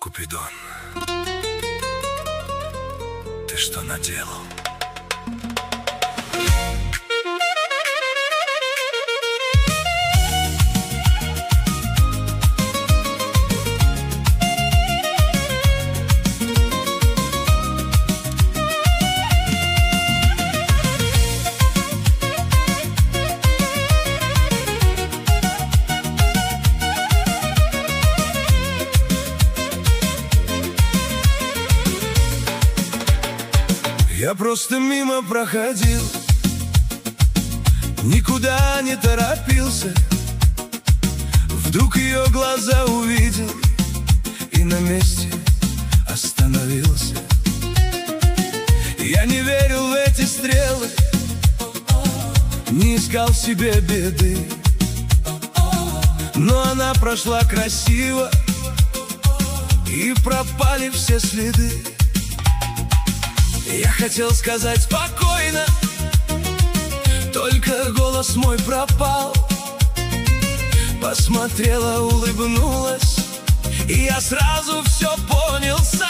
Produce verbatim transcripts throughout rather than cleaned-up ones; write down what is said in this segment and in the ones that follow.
Купидон, ты что наделал? Я просто мимо проходил, никуда не торопился. Вдруг ее глаза увидел и на месте остановился. Я не верил в эти стрелы, не искал себе беды, но она прошла красиво, и пропали все следы. Я хотел сказать спокойно, только голос мой пропал. Посмотрела, улыбнулась, и я сразу все понял сам.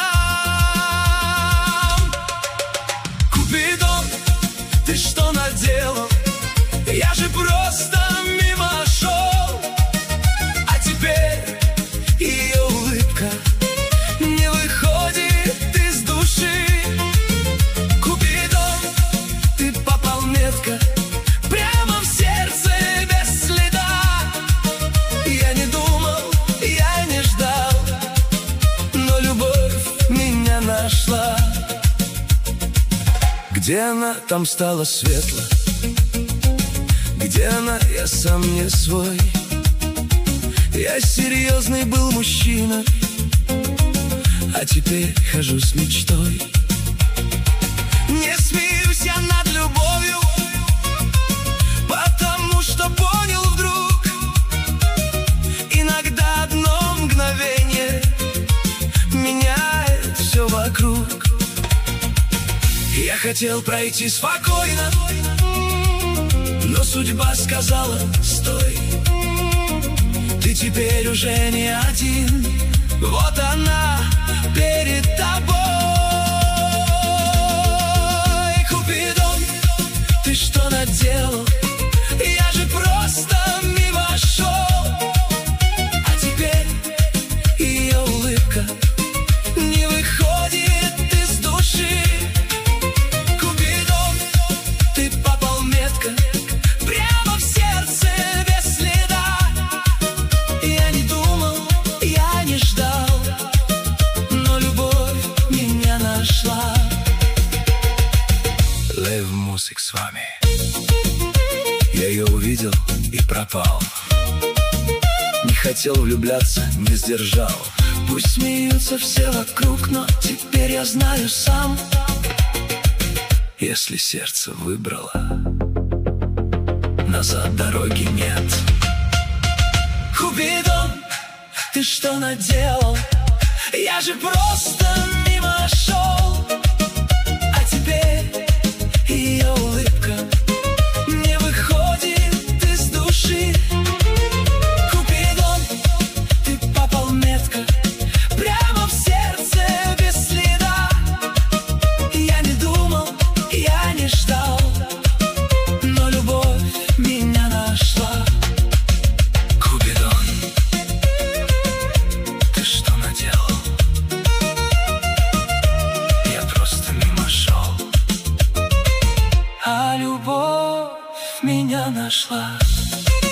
Купидон, ты что наделал? Я же просто мимо шел, а теперь ее улыбка не выходит из души. Прямо в сердце без следа. Я не думал, я не ждал, но любовь меня нашла. Где она, там стало светло. Где она, я сам не свой. Я серьезный был мужчина, а теперь хожу с мечтой. Не смеюсь я над любовью, потому что понял вдруг, иногда одно мгновение меняет все вокруг. Я хотел пройти спокойно, но судьба сказала: стой, ты теперь уже не один. Вот она перед тобой. Ты что наделал? Я же просто мимо шел, а теперь ее улыбка не выходит из души. Купидон, ты попал метко, прямо в сердце без следа. Я не думал, я не ждал, но любовь меня нашла. Лейв Мусик с вами. Я ее увидел и пропал. Не хотел влюбляться, не сдержал. Пусть смеются все вокруг, но теперь я знаю сам: если сердце выбрало, назад дороги нет. Купидон, ты что наделал? Я же просто мимо шел, а теперь ее улыбка не выходит из души. Купидон, ты попал метко, прямо в сердце без следа. Я не думал, я не ждал, но любовь меня нашла. Купидон, ты что наделал? Я просто мимо шел, а любовь меня нашла.